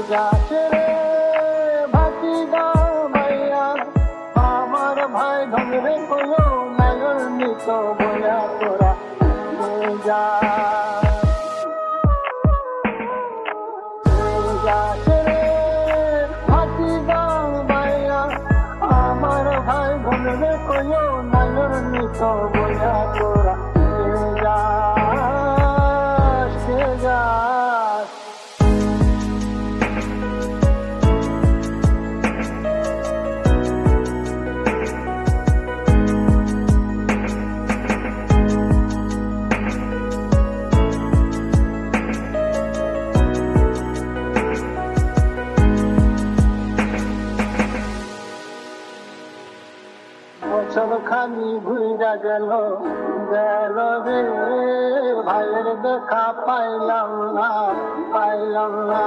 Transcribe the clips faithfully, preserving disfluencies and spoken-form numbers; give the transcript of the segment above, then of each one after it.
যাচ্ছে রে ভাতিজা ভাইয়া আমার ভাই ধরে কইও নাগর নিত বয়া তোরা যা যাচ্ছে রে ভাতিজা ভাইয়া আমার ভাই ধরে কইও নাগর নিত বয়া তোরা যা যা বছর খানি ঘুরা গেল গেল রে ভাইয়ের দেখা পাইলাম না পাইলাম না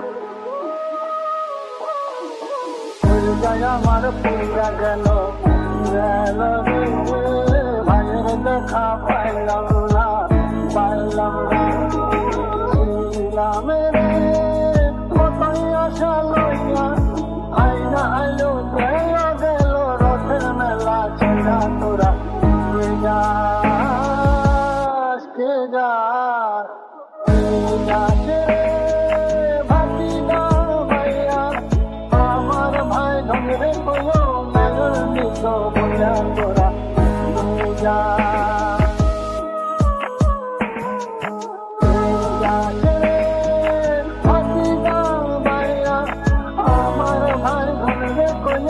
যায় আমার পুরা গেল গেল রে ভাইয়ের দেখা পাইলাম না পাইলাম না ছিলাম রে কতই আশা লইয়া আইনা আইলো গেল গেল রথের মেলা ছেড়া তোরা কে যাস কে যাস কে যাস রে ভাতিজা ভাইয়া আমার ভাই ধরে কইও নাগর নিত বয়া তোরা কে যাস কে যাস রে ভাতিজা ভাইয়া আমার ভাই ধরে কইও